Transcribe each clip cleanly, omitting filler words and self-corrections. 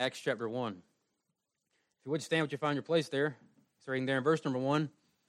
Acts chapter 1. If you would stand, would you find your place there? Starting there in verse number 1.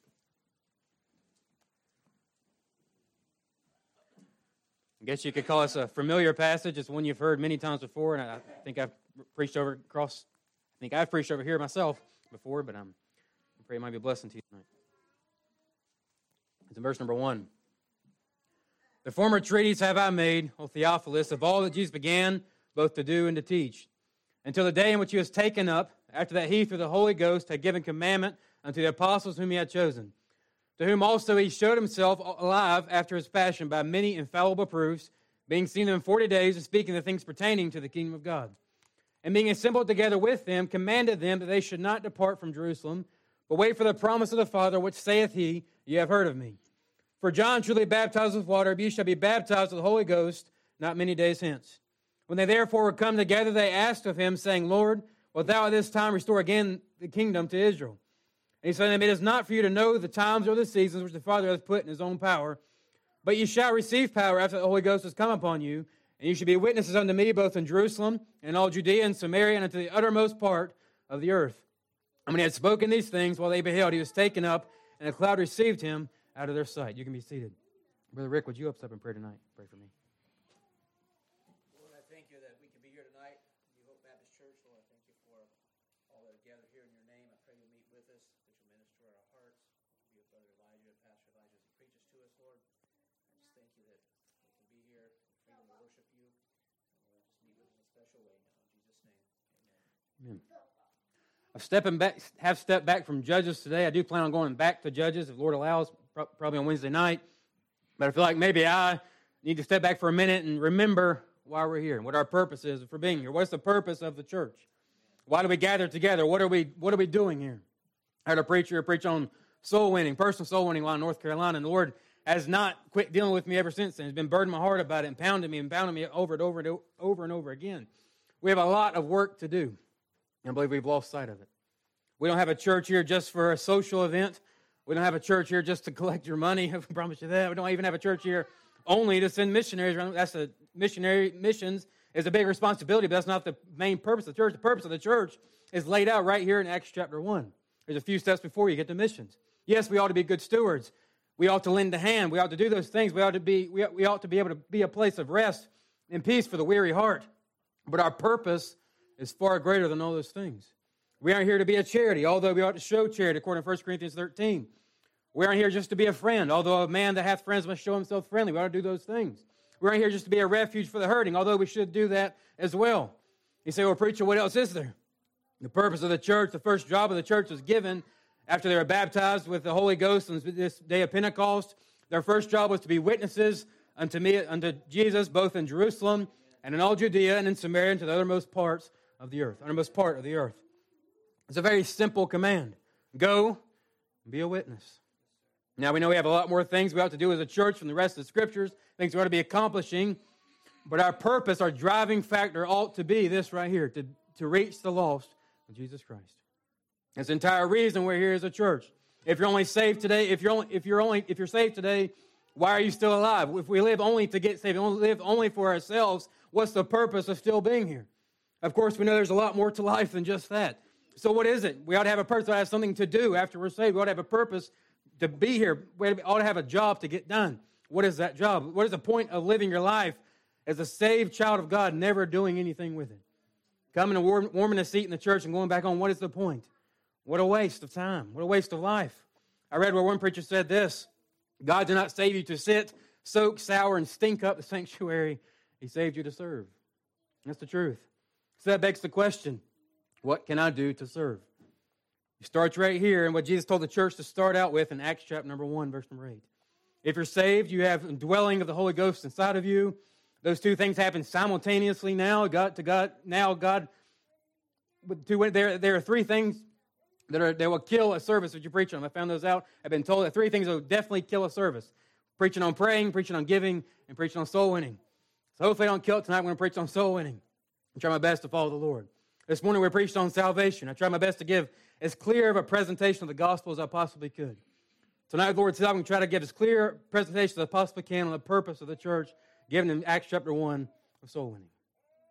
I guess you could call this a familiar passage. It's one you've heard many times before, and I think I've preached over here myself before, but I pray it might be a blessing to you tonight. It's in verse number 1. The former treatise have I made, O Theophilus, of all that Jesus began both to do and to teach, until the day in which he was taken up, after that he through the Holy Ghost had given commandment unto the apostles whom he had chosen, to whom also he showed himself alive after his passion by many infallible proofs, being seen in 40 days and speaking the things pertaining to the kingdom of God. And being assembled together with them, commanded them that they should not depart from Jerusalem, but wait for the promise of the Father, which saith he, Ye have heard of me. For John truly baptized with water, but ye shall be baptized with the Holy Ghost not many days hence. When they therefore were come together, they asked of him, saying, Lord, wilt thou at this time restore again the kingdom to Israel? And he said to them, It is not for you to know the times or the seasons which the Father hath put in his own power, but ye shall receive power after the Holy Ghost has come upon you, and you shall be witnesses unto me both in Jerusalem and all Judea and Samaria and unto the uttermost part of the earth. And when he had spoken these things, while they beheld, he was taken up, and a cloud received him out of their sight. You can be seated. Brother Rick, would you up in prayer tonight? Pray for me. Lord, I thank you that we can be here tonight. New Hope Baptist Church, Lord, I thank you for all that are gathered here in your name. I pray you'll meet with us, that you'll minister to our hearts. Be with Brother Elijah and Pastor Elijah as he preaches to us, Lord. I just thank you that we can be here and freedom to worship you. And Lord, just meet with us in a special way now. In Jesus' name, amen. Have stepped back from Judges today. I do plan on going back to Judges, if the Lord allows, probably on Wednesday night. But I feel like maybe I need to step back for a minute and remember why we're here and what our purpose is for being here. What's the purpose of the church? Why do we gather together? What are we doing here? I heard a preacher preach on soul winning, personal soul winning while in North Carolina, and the Lord has not quit dealing with me ever since then. He's been burdening my heart about it and pounding me over and over again. We have a lot of work to do. I believe we've lost sight of it. We don't have a church here just for a social event. We don't have a church here just to collect your money. I promise you that. We don't even have a church here only to send missionaries around. That's a missionary missions is a big responsibility, but that's not the main purpose of the church. The purpose of the church is laid out right here in Acts chapter 1. There's a few steps before you get to missions. Yes, we ought to be good stewards. We ought to lend a hand. We ought to do those things. We ought to be able to be a place of rest and peace for the weary heart. But our purpose is far greater than all those things. We aren't here to be a charity, although we ought to show charity, according to 1 Corinthians 13. We aren't here just to be a friend, although a man that hath friends must show himself friendly. We ought to do those things. We aren't here just to be a refuge for the hurting, although we should do that as well. You say, well, preacher, what else is there? The purpose of the church, the first job of the church was given after they were baptized with the Holy Ghost on this day of Pentecost. Their first job was to be witnesses unto Jesus, both in Jerusalem and in all Judea and in Samaria and to the uttermost part of the earth. It's a very simple command. Go and be a witness. Now, we know we have a lot more things we ought to do as a church from the rest of the Scriptures, things we ought to be accomplishing, but our purpose, our driving factor ought to be this right here, to reach the lost with Jesus Christ. That's the entire reason we're here as a church. If you're only saved today, if you're saved today, why are you still alive? If we live only to get saved, live only for ourselves, what's the purpose of still being here? Of course, we know there's a lot more to life than just that. So what is it? We ought to have a purpose. We ought to have something to do after we're saved. We ought to have a purpose to be here. We ought to have a job to get done. What is that job? What is the point of living your life as a saved child of God, never doing anything with it? Coming and warming a seat in the church and going back home, what is the point? What a waste of time. What a waste of life. I read where one preacher said this: God did not save you to sit, soak, sour, and stink up the sanctuary. He saved you to serve. That's the truth. So that begs the question, what can I do to serve? It starts right here in what Jesus told the church to start out with in Acts chapter number 1, verse number 8. If you're saved, you have a dwelling of the Holy Ghost inside of you. Those two things happen simultaneously now. There are three things that will kill a service that you preach on. I found those out. I've been told that three things will definitely kill a service: preaching on praying, preaching on giving, and preaching on soul winning. So hopefully I don't kill it tonight. I'm going to preach on soul winning and try my best to follow the Lord. This morning we preached on salvation. I tried my best to give as clear of a presentation of the gospel as I possibly could. Tonight, the Lord said, I'm going to try to give as clear a presentation as I possibly can on the purpose of the church given in Acts chapter 1 of soul winning.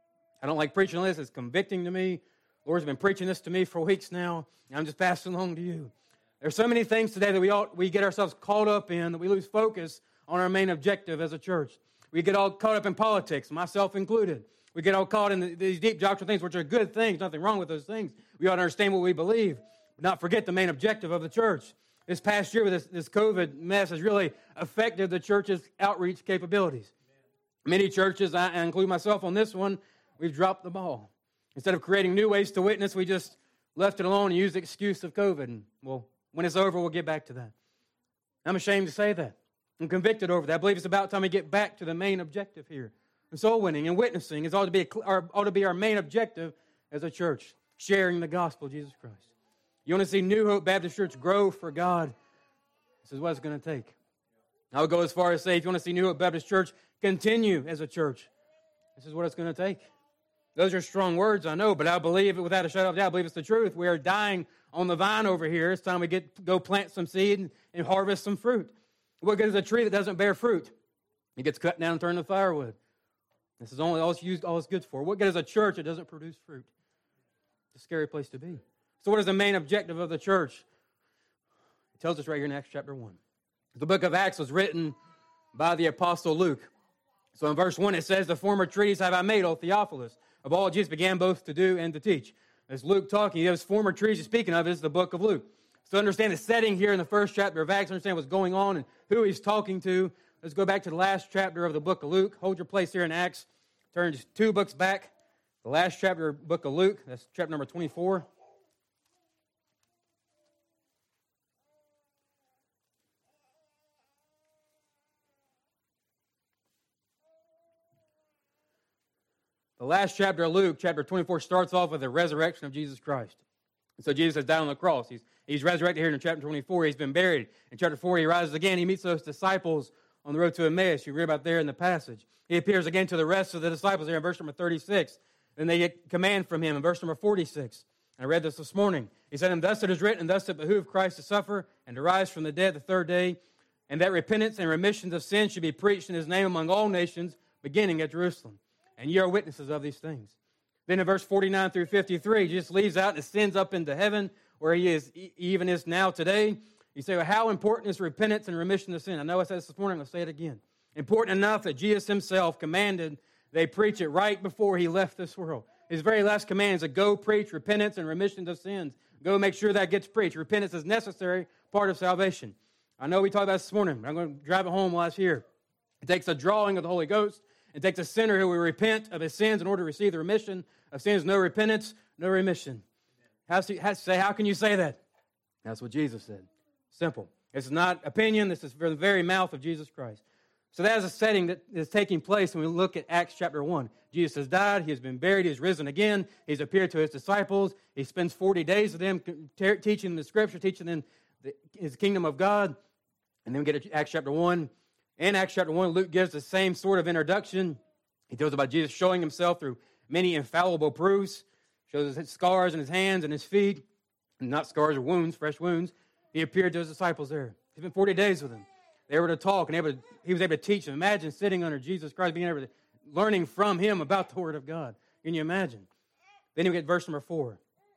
I don't like preaching this. It's convicting to me. The Lord's been preaching this to me for weeks now, and I'm just passing along to you. There's so many things today that we get ourselves caught up in that we lose focus on our main objective as a church. We get all caught up in politics, myself included. We get all caught in these deep doctrinal things, which are good things, nothing wrong with those things. We ought to understand what we believe, but not forget the main objective of the church. This past year with this COVID mess has really affected the church's outreach capabilities. Many churches, I include myself on this one, we've dropped the ball. Instead of creating new ways to witness, we just left it alone and used the excuse of COVID. And, well, when it's over, we'll get back to that. I'm ashamed to say that. I'm convicted over that. I believe it's about time we get back to the main objective here. And soul winning and witnessing ought to be our main objective as a church, sharing the gospel of Jesus Christ. You want to see New Hope Baptist Church grow for God? This is what it's going to take. I would go as far as say, if you want to see New Hope Baptist Church continue as a church, this is what it's going to take. Those are strong words, I know, but I believe it without a shadow of doubt. I believe it's the truth. We are dying on the vine over here. It's time we go plant some seed and harvest some fruit. What good is a tree that doesn't bear fruit? It gets cut down and turned to firewood. This is all it's good for. What good is a church that doesn't produce fruit? It's a scary place to be. So what is the main objective of the church? It tells us right here in Acts chapter 1. The book of Acts was written by the apostle Luke. So in verse 1 it says, the former treatise have I made, O Theophilus, of all Jesus began both to do and to teach. As Luke talking, those former treatise he's speaking of is the book of Luke. So understand the setting here in the first chapter of Acts, understand what's going on and who he's talking to. Let's go back to the last chapter of the book of Luke. Hold your place here in Acts. Turn just 2 books back. The last chapter of the book of Luke, that's chapter number 24. The last chapter of Luke, chapter 24, starts off with the resurrection of Jesus Christ. And so Jesus has died on the cross. He's resurrected here in chapter 24. He's been buried. In chapter 4, he rises again. He meets those disciples on the road to Emmaus. You read about there in the passage. He appears again to the rest of the disciples there in verse number 36. Then they get command from him in verse number 46. I read this morning. He said, and thus it is written, and thus it behooved Christ to suffer and to rise from the dead the third day, and that repentance and remissions of sins should be preached in his name among all nations, beginning at Jerusalem. And ye are witnesses of these things. Then in verse 49 through 53, he just leaves out and ascends up into heaven, where he even is now today. You say, well, how important is repentance and remission of sin? I know I said this morning, I'll say it again. Important enough that Jesus himself commanded they preach it right before he left this world. His very last command is to go preach repentance and remission of sins. Go make sure that gets preached. Repentance is a necessary part of salvation. I know we talked about this morning, but I'm going to drive it home while it's here. It takes a drawing of the Holy Ghost. It takes a sinner who will repent of his sins in order to receive the remission of sins. No repentance, no remission. How can you say that? That's what Jesus said. Simple. It's not opinion. This is from the very mouth of Jesus Christ. So that is a setting that is taking place when we look at Acts chapter 1. Jesus has died. He has been buried. He has risen again. He's appeared to his disciples. He spends 40 days with them, teaching them the Scripture, teaching them his kingdom of God. And then we get to Acts chapter 1. In Acts chapter 1, Luke gives the same sort of introduction. He tells about Jesus showing himself through many infallible proofs. Shows his scars in his hands and his feet. Not scars or wounds, fresh wounds. He appeared to his disciples there. He spent 40 days with them. They were to talk, and he was able to teach them. Imagine sitting under Jesus Christ, being able to, learning from him about the Word of God. Can you imagine? Then you get verse number 4.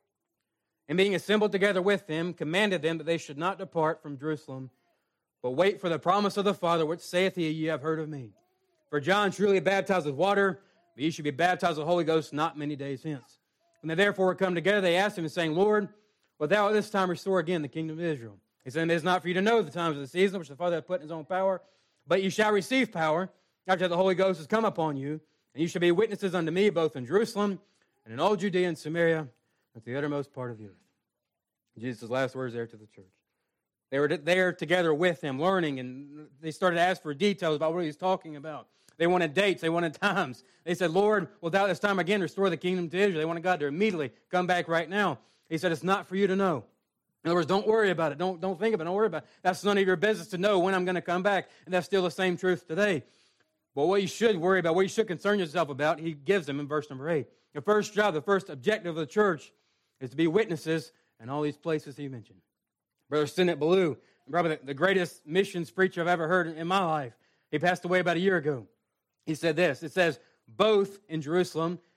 And being assembled together with them, commanded them that they should not depart from Jerusalem, but wait for the promise of the Father, which saith he, ye have heard of me. For John truly baptized with water, but ye should be baptized with the Holy Ghost not many days hence. When they therefore were come together, they asked him, saying, Lord, wilt thou at this time restore again the kingdom of Israel? He said, it is not for you to know the times of the season, which the Father hath put in his own power, but you shall receive power after the Holy Ghost has come upon you, and you shall be witnesses unto me both in Jerusalem and in all Judea and Samaria, and to the uttermost part of the earth. Jesus' last words there to the church. They were there together with him, learning, and they started to ask for details about what he was talking about. They wanted dates. They wanted times. They said, Lord, wilt thou this time again restore the kingdom to Israel? They wanted God to immediately come back right now. He said, it's not for you to know. In other words, don't worry about it. Don't think of it. Don't worry about it. That's none of your business to know when I'm going to come back. And that's still the same truth today. But what you should worry about, what you should concern yourself about, he gives them in verse number 8. The first job, the first objective of the church is to be witnesses in all these places he mentioned. Brother Sinnett Ballou, probably the greatest missions preacher I've ever heard in my life. He passed away about a year ago. He said this. It says, both in Jerusalem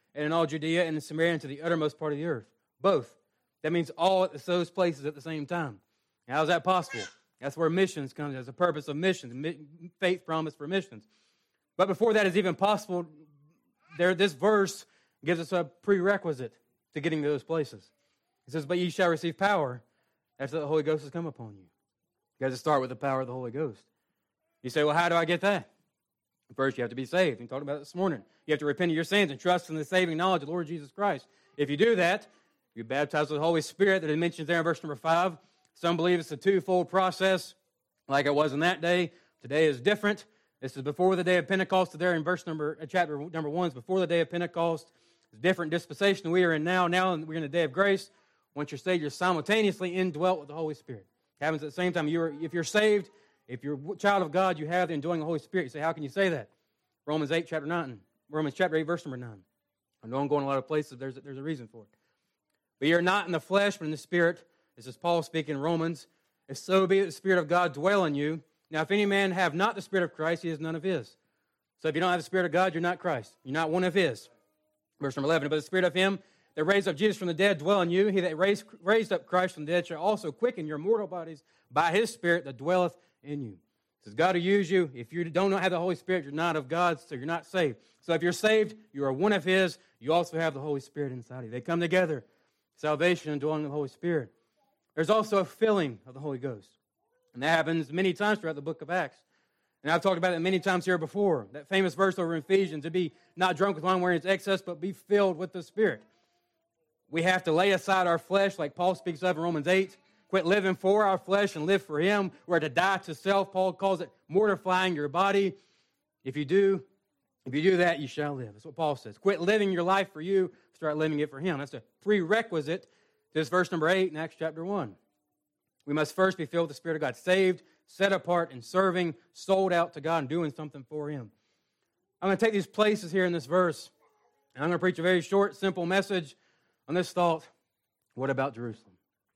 and in all Judea and in Samaria and to the uttermost part of the earth. Both. That means all at those places at the same time. How is that possible? That's where missions comes as a purpose of missions, faith promise for missions. But before that is even possible, this verse gives us a prerequisite to getting to those places. It says, but ye shall receive power after the Holy Ghost has come upon you. You guys start with the power of the Holy Ghost. You say, well, how do I get that? First, you have to be saved. We talked about it this morning. You have to repent of your sins and trust in the saving knowledge of the Lord Jesus Christ. If you do that, you're baptized with the Holy Spirit that it mentions there in verse number 5. Some believe it's a twofold process, like it was in that day. Today is different. This is before the day of Pentecost. There in chapter number 1 is before the day of Pentecost. It's a different dispensation than we are in now. Now we're in the day of grace. Once you're saved, you're simultaneously indwelt with the Holy Spirit. It happens at the same time. If you're saved, if you're a child of God, you have the indwelling of the Holy Spirit. You say, how can you say that? Romans chapter 8, verse number 9. I know I'm going a lot of places. There's a reason for it. But you're not in the flesh, but in the Spirit. This is Paul speaking in Romans. If so be that the Spirit of God dwell in you. Now, if any man have not the Spirit of Christ, he is none of his. So if you don't have the Spirit of God, you're not Christ. You're not one of his. Verse number 11, but the Spirit of him that raised up Jesus from the dead dwell in you. He that raised up Christ from the dead shall also quicken your mortal bodies by his Spirit that dwelleth in you. It says God will use you. If you don't have the Holy Spirit, you're not of God, so you're not saved. So if you're saved, you are one of his. You also have the Holy Spirit inside of you. They come together, salvation and dwelling of the Holy Spirit. There's also a filling of the Holy Ghost. And that happens many times throughout the book of Acts. And I've talked about it many times here before. That famous verse over in Ephesians, to be not drunk with wine wherein it's excess, but be filled with the Spirit. We have to lay aside our flesh, like Paul speaks of in Romans 8. Quit living for our flesh and live for him. We're to die to self. Paul calls it mortifying your body. If you do that, you shall live. That's what Paul says. Quit living your life for you. Start living it for him. That's a prerequisite to this verse number 8 in Acts chapter 1. We must first be filled with the Spirit of God, saved, set apart, and serving, sold out to God, and doing something for him. I'm going to take these places here in this verse, and I'm going to preach a very short, simple message on this thought. What about Jerusalem?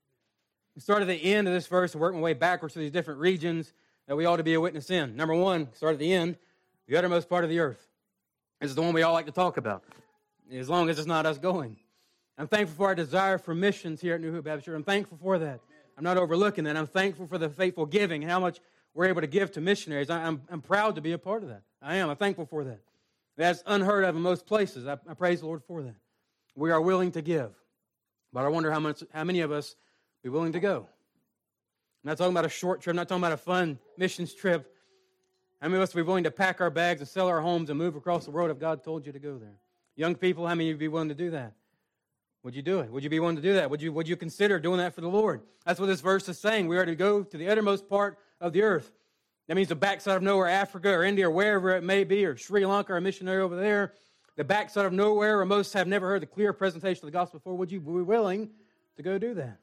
We start at the end of this verse and work my way backwards to these different regions that we ought to be a witness in. Number 1, start at the end, the uttermost part of the earth. This is the one we all like to talk about, as long as it's not us going. I'm thankful for our desire for missions here at New Hope Baptist Church. I'm thankful for that. I'm not overlooking that. I'm thankful for the faithful giving and how much we're able to give to missionaries. I'm proud to be a part of that. I am. I'm thankful for that. That's unheard of in most places. I praise the Lord for that. We are willing to give. But I wonder how many of us be willing to go. I'm not talking about a short trip. I'm not talking about a fun missions trip. How many of us would be willing to pack our bags and sell our homes and move across the world if God told you to go there? Young people, how many of you would be willing to do that? Would you do it? Would you be willing to do that? Would you consider doing that for the Lord? That's what this verse is saying. We are to go to the uttermost part of the earth. That means the backside of nowhere, Africa or India or wherever it may be, or Sri Lanka or a missionary over there. The backside of nowhere, where most have never heard the clear presentation of the gospel before. Would you be willing to go do that?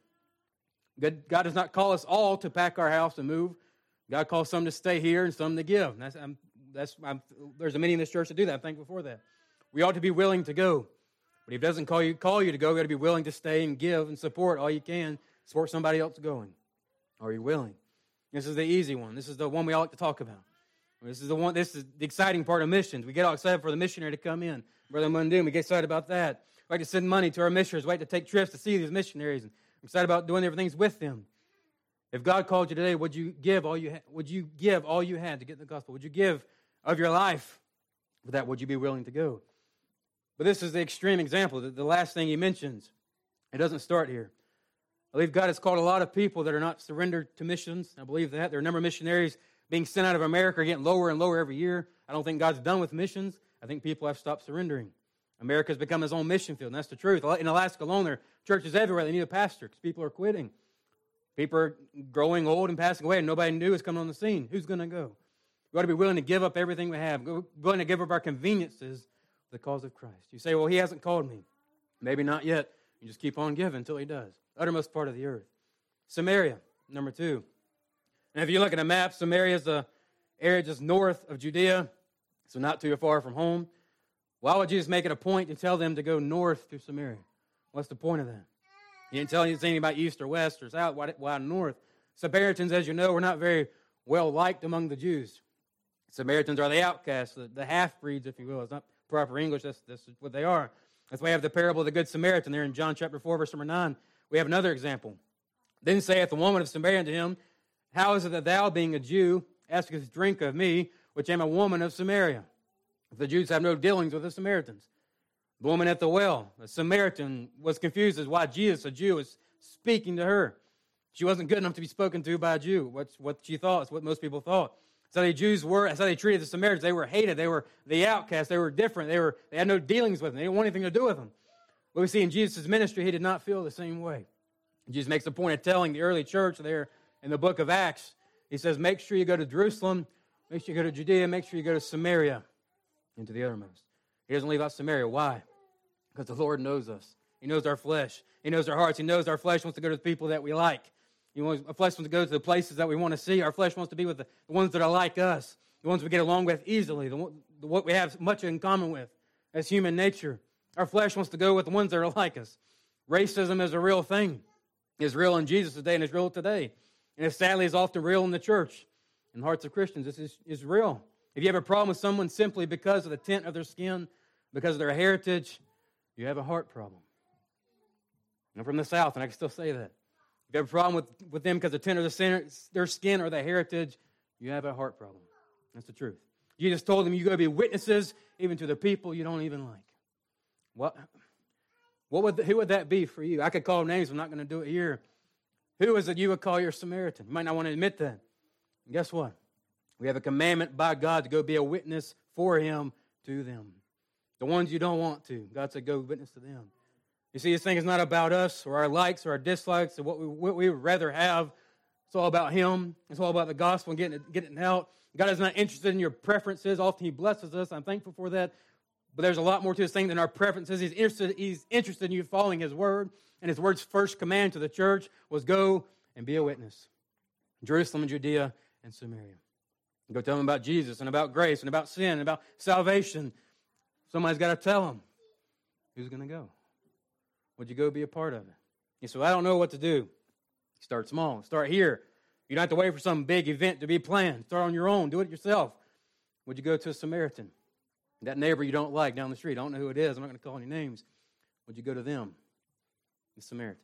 God does not call us all to pack our house and move. God calls some to stay here and some to give. There's many in this church that do that. I'm thankful for that. We ought to be willing to go. But if he doesn't call you to go, you've got to be willing to stay and give and support all you can. Support somebody else going. Are you willing? This is the easy one. This is the one we all like to talk about. This is the exciting part of missions. We get all excited for the missionary to come in. Brother Mundun, we get excited about that. We like to send money to our missionaries. We like to take trips to see these missionaries. And I'm excited about doing everything with them. If God called you today, would you give all you had to get the gospel? Would you give of your life for that? Would you be willing to go? But this is the extreme example. The last thing he mentions, it doesn't start here. I believe God has called a lot of people that are not surrendered to missions. I believe that. There are a number of missionaries being sent out of America, getting lower and lower every year. I don't think God's done with missions. I think people have stopped surrendering. America's become his own mission field, and that's the truth. In Alaska alone, there are churches everywhere. They need a pastor because people are quitting. People are growing old and passing away, and nobody new is coming on the scene. Who's going to go? We ought to be willing to give up everything we have, willing to give up our conveniences for the cause of Christ. You say, well, he hasn't called me. Maybe not yet. You just keep on giving until he does. Uttermost part of the earth. Samaria, number 2. And if you look at a map, Samaria is the area just north of Judea, so not too far from home. Why would Jesus make it a point to tell them to go north to Samaria? What's the point of that? He didn't tell anything about east or west or south. Why north? Samaritans, as you know, were not very well liked among the Jews. Samaritans are the outcasts, the half-breeds, if you will. It's not proper English. That's what they are. That's why we have the parable of the Good Samaritan there in John chapter 4, verse number 9. We have another example. Then saith the woman of Samaria unto him, How is it that thou, being a Jew, askest drink of me, which am a woman of Samaria? The Jews have no dealings with the Samaritans. The woman at the well, the Samaritan, was confused as why Jesus, a Jew, was speaking to her. She wasn't good enough to be spoken to by a Jew. What she thought is what most people thought. That's how the Jews were. That's how they treated the Samaritans. They were hated. They were the outcasts. They were different. They had no dealings with them. They didn't want anything to do with them. But we see in Jesus' ministry, he did not feel the same way. Jesus makes a point of telling the early church there in the book of Acts, he says, make sure you go to Jerusalem, make sure you go to Judea, make sure you go to Samaria, and to the uttermost. He doesn't leave out Samaria. Why? Because the Lord knows us. He knows our flesh. He knows our hearts. He knows our flesh wants to go to the people that we like. Our flesh wants to go to the places that we want to see. Our flesh wants to be with the ones that are like us, the ones we get along with easily, what we have much in common with as human nature. Our flesh wants to go with the ones that are like us. Racism is a real thing. It's real in Jesus' day and it's real today. And it sadly is often real in the church. In the hearts of Christians, this is real. If you have a problem with someone simply because of the tint of their skin, because of their heritage, you have a heart problem. I'm from the South, and I can still say that. If you have a problem with them because of the tint of their skin or their heritage, you have a heart problem. That's the truth. Jesus told them, you go be witnesses even to the people you don't even like. Who would that be for you? I could call names. I'm not going to do it here. Who is it you would call your Samaritan? You might not want to admit that. And guess what? We have a commandment by God to go be a witness for him to them. The ones you don't want to, God said, go witness to them. You see, this thing is not about us or our likes or our dislikes or what we would rather have. It's all about him. It's all about the gospel and getting it out. God is not interested in your preferences. Often he blesses us. I'm thankful for that. But there's a lot more to this thing than our preferences. He's interested in you following his word. And his word's first command to the church was go and be a witness. Jerusalem and Judea and Samaria. Go tell them about Jesus and about grace and about sin and about salvation. Somebody's got to tell them. Who's going to go? Would you go be a part of it? You say, well, I don't know what to do. Start small. Start here. You don't have to wait for some big event to be planned. Start on your own. Do it yourself. Would you go to a Samaritan? That neighbor you don't like down the street. I don't know who it is. I'm not going to call any names. Would you go to them? The Samaritan.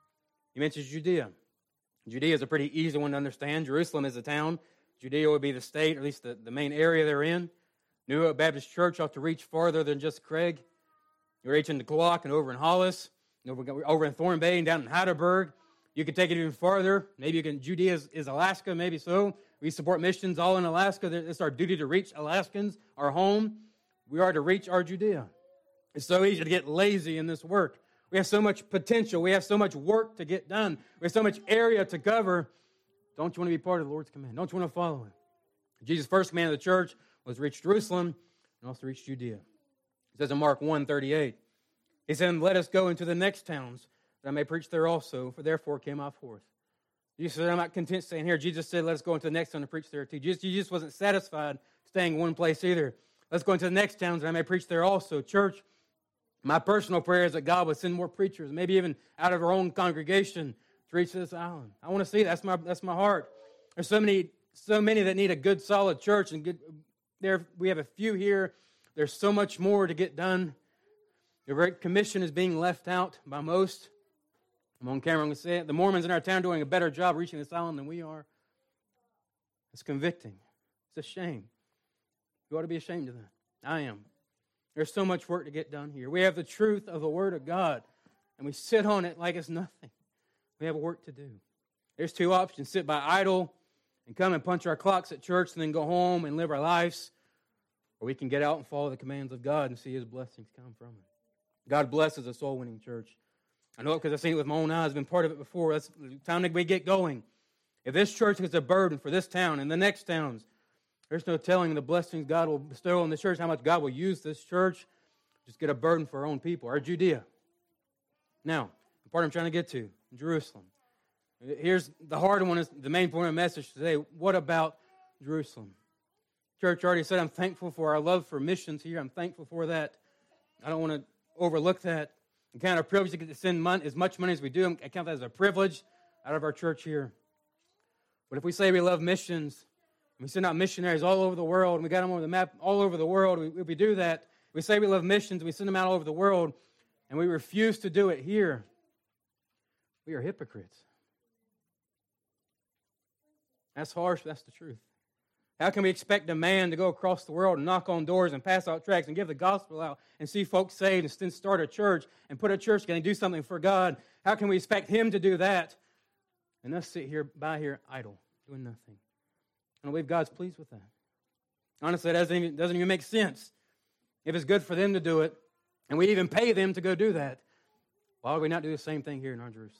He mentions Judea. Judea is a pretty easy one to understand. Jerusalem is a town. Judea would be the state, or at least the main area they're in. New Hope Baptist Church ought to reach farther than just Craig. You reach into Clock and over in Hollis, and over in Thorn Bay and down in Heidelberg. You could take it even farther. Maybe you can. Judea is Alaska, maybe so. We support missions all in Alaska. It's our duty to reach Alaskans, our home. We are to reach our Judea. It's so easy to get lazy in this work. We have so much potential. We have so much work to get done. We have so much area to cover. Don't you want to be part of the Lord's command? Don't you want to follow him? Jesus' first command of the church was reach Jerusalem and also reach Judea. It says in Mark 1:38, he said, let us go into the next towns, that I may preach there also, for therefore came I forth. Jesus said, I'm not content staying here. Jesus said, let us go into the next town and preach there too. Jesus wasn't satisfied staying in one place either. Let's go into the next towns, that I may preach there also. Church, my personal prayer is that God would send more preachers, maybe even out of our own congregation, to reach this island. I want to see that. That's my heart. There's so many that need a good, solid church, and we have a few here. There's so much more to get done. The Great Commission is being left out by most. I'm on camera. I'm going to say it. The Mormons in our town are doing a better job reaching this island than we are. It's convicting. It's a shame. You ought to be ashamed of that. I am. There's so much work to get done here. We have the truth of the Word of God, and we sit on it like it's nothing. We have work to do. There's two options. Sit by idle and come and punch our clocks at church and then go home and live our lives. Or we can get out and follow the commands of God and see his blessings come from it. God blesses a soul-winning church. I know it because I've seen it with my own eyes. I've been part of it before. That's the time that we get going. If this church is a burden for this town and the next towns, there's no telling the blessings God will bestow on this church, how much God will use this church. Just get a burden for our own people, our Judea. Now, the part I'm trying to get to, Jerusalem. Here's the hard one, is the main point of the message today. What about Jerusalem? Church already said I'm thankful for our love for missions here. I'm thankful for that. I don't want to overlook that. I count our privilege to get to send as much money as we do. I count that as a privilege out of our church here. But if we say we love missions, and we send out missionaries all over the world, and we got them on the map all over the world, if we do that, we say we love missions, and we send them out all over the world, and we refuse to do it here, we are hypocrites. That's harsh, that's the truth. How can we expect a man to go across the world and knock on doors and pass out tracts and give the gospel out and see folks saved and then start a church and put a church together and do something for God? How can we expect him to do that and us sit here idle, doing nothing? I don't believe God's pleased with that. Honestly, it doesn't even make sense. If it's good for them to do it, and we even pay them to go do that, why would we not do the same thing here in our Jerusalem?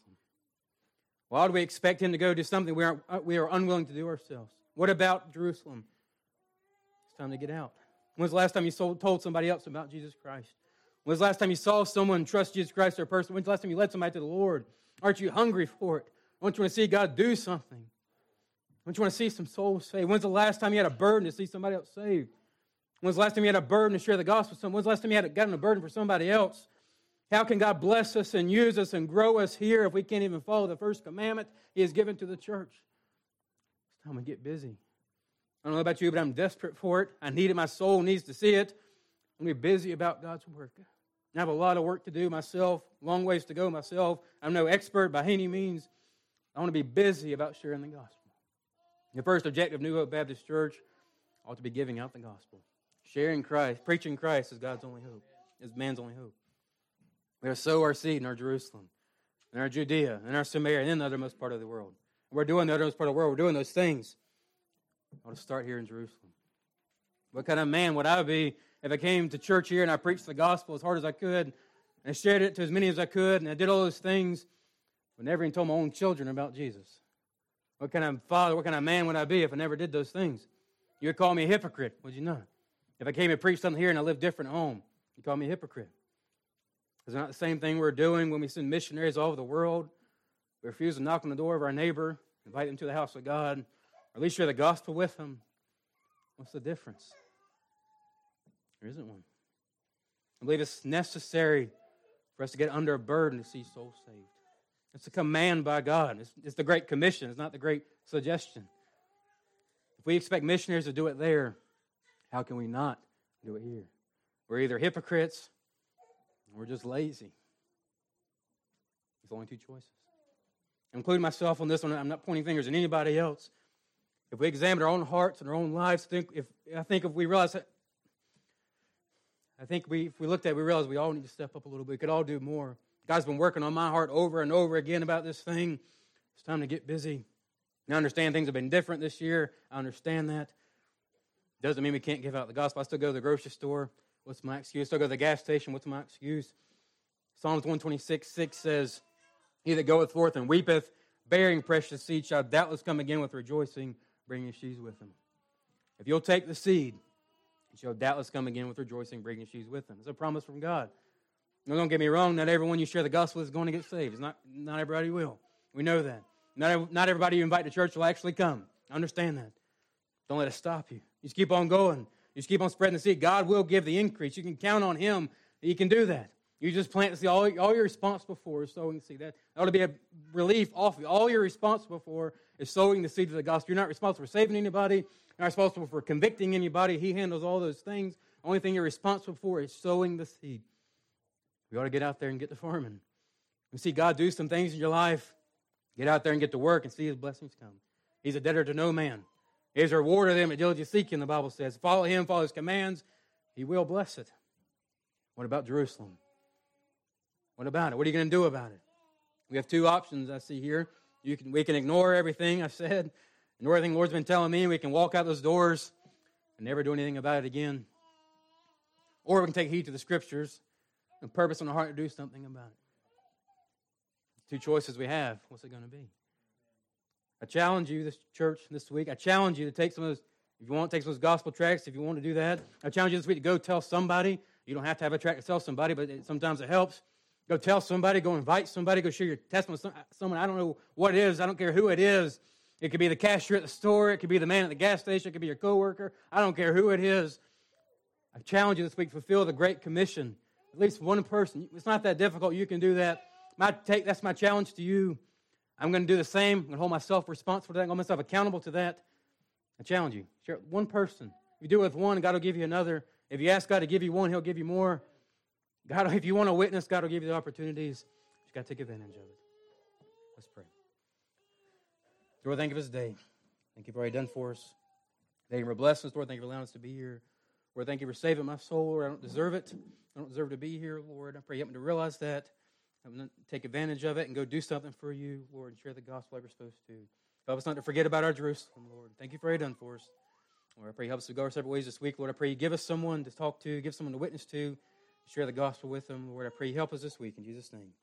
Why would we expect him to go do something we are unwilling to do ourselves? What about Jerusalem? It's time to get out. When's the last time you told somebody else about Jesus Christ? When's the last time you saw someone trust Jesus Christ or a person? When's the last time you led somebody to the Lord? Aren't you hungry for it? Don't you want to see God do something? Don't you want to see some souls saved? When's the last time you had a burden to see somebody else saved? When's the last time you had a burden to share the gospel with someone? When's the last time you had gotten a burden for somebody else? How can God bless us and use us and grow us here if we can't even follow the first commandment he has given to the church? It's time to get busy. I don't know about you, but I'm desperate for it. I need it. My soul needs to see it. I'm going to be busy about God's work. I have a lot of work to do myself, long ways to go myself. I'm no expert by any means. I want to be busy about sharing the gospel. The first objective of New Hope Baptist Church ought to be giving out the gospel. Sharing Christ, preaching Christ is God's only hope, is man's only hope. We are sow our seed in our Jerusalem, in our Judea, in our Samaria, and in the uttermost part of the world. We're doing the uttermost part of the world. We're doing those things. I want to start here in Jerusalem. What kind of man would I be if I came to church here and I preached the gospel as hard as I could, and I shared it to as many as I could, and I did all those things, but never even told my own children about Jesus? What kind of father, what kind of man would I be if I never did those things? You would call me a hypocrite, would you not? If I came and preached something here and I lived different at home, you'd call me a hypocrite. Is it not the same thing we're doing when we send missionaries all over the world? We refuse to knock on the door of our neighbor, invite them to the house of God, or at least share the gospel with them. What's the difference? There isn't one. I believe it's necessary for us to get under a burden to see souls saved. It's a command by God. It's the Great Commission. It's not the Great Suggestion. If we expect missionaries to do it there, how can we not do it here? We're either hypocrites or we're just lazy. There's only two choices. I'm including myself on this one. I'm not pointing fingers at anybody else. If we examine our own hearts and our own lives, if we realize that, if we looked at it, we realize we all need to step up a little bit. We could all do more. God's been working on my heart over and over again about this thing. It's time to get busy. And I understand things have been different this year. I understand that. Doesn't mean we can't give out the gospel. I still go to the grocery store. What's my excuse? I still go to the gas station. What's my excuse? Psalms 126:6 says, "He that goeth forth and weepeth, bearing precious seed, shall doubtless come again with rejoicing, bringing sheaves with him." If you'll take the seed, you shall doubtless come again with rejoicing, bringing sheaves with him. It's a promise from God. Now, don't get me wrong. Not everyone you share the gospel is going to get saved. It's not everybody will. We know that. Not everybody you invite to church will actually come. I understand that. Don't let it stop you. You just keep on going. You just keep on spreading the seed. God will give the increase. You can count on him. He can do that. You just plant the seed. All you're responsible for is sowing the seed. That ought to be a relief off you. All you're responsible for is sowing the seed of the gospel. You're not responsible for saving anybody. You're not responsible for convicting anybody. He handles all those things. The only thing you're responsible for is sowing the seed. We ought to get out there and get to farming. We see God do some things in your life. Get out there and get to work and see his blessings come. He's a debtor to no man. He is a rewarder of them that diligently seek him, the Bible says. Follow him, follow his commands. He will bless it. What about Jerusalem? What about it? What are you going to do about it? We have two options I see here. We can ignore everything I said, ignore everything the Lord's been telling me. We can walk out those doors and never do anything about it again. Or we can take heed to the Scriptures and purpose in our heart to do something about it. Two choices we have. What's it going to be? I challenge you, this church, this week. I challenge you to take some of those, if you want, take some of those gospel tracts, if you want to do that. I challenge you this week to go tell somebody. You don't have to have a tract to tell somebody, but sometimes it helps. Go tell somebody, go invite somebody, go share your testimony with someone. I don't know what it is. I don't care who it is. It could be the cashier at the store. It could be the man at the gas station. It could be your coworker. I don't care who it is. I challenge you this week to fulfill the Great Commission. At least one person. It's not that difficult. You can do that. That's my challenge to you. I'm going to do the same. I'm going to hold myself responsible to that. I'm going to hold myself accountable to that. I challenge you. Share it with one person. If you do it with one, God will give you another. If you ask God to give you one, he'll give you more. God, if you want to witness, God will give you the opportunities. You got to take advantage of it. Let's pray. Lord, thank you for this day. Thank you for all you've done for us. Thank you for blessing us, Lord. Thank you for allowing us to be here. Lord, thank you for saving my soul, Lord. I don't deserve it. I don't deserve to be here, Lord. I pray you help me to realize that. I'm going to take advantage of it and go do something for you, Lord, and share the gospel like we're supposed to. Help us not to forget about our Jerusalem, Lord. Thank you for all you've done for us. Lord, I pray you help us to go our separate ways this week. Lord, I pray you give us someone to talk to, give someone to witness to, share the gospel with them. Lord, I pray you help us this week. In Jesus' name.